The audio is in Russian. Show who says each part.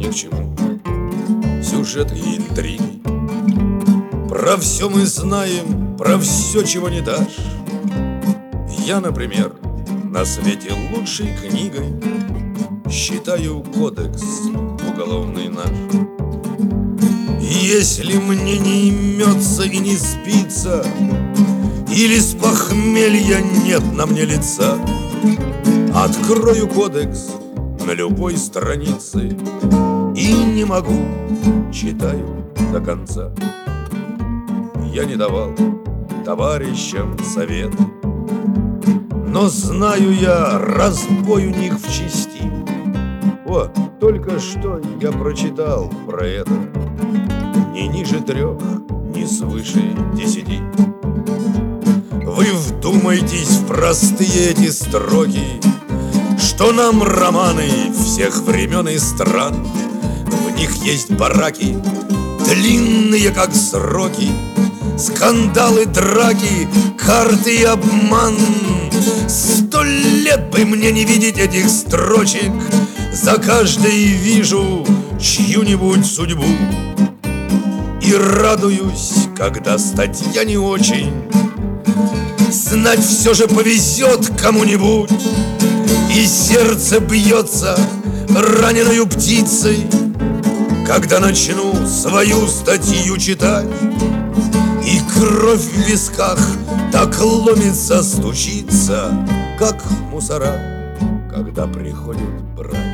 Speaker 1: ни к чему сюжеты и интриги. Про все мы знаем, про все, чего не дашь. Я, например, на свете лучшей книгой считаю кодекс уголовный наш. Если мне не имется и не спится, или с похмелья нет на мне лица, открою кодекс на любой странице и не могу, читаю до конца. Я не давал товарищам совет, но знаю я разбой у них в части. Вот, только что я прочитал про это. Ни ниже 3, ни свыше 10. Вы вдумайтесь в простые эти строки, что нам романы всех времен и стран. В них есть бараки, длинные как сроки, скандалы, драки, карты и обман. 100 лет бы мне не видеть этих строчек, за каждой вижу чью-нибудь судьбу. И радуюсь, когда статья не очень, знать все же повезет кому-нибудь. И сердце бьется раненою птицей, когда начну свою статью читать. И кровь в висках так ломится, стучится, как мусора, когда приходят брать.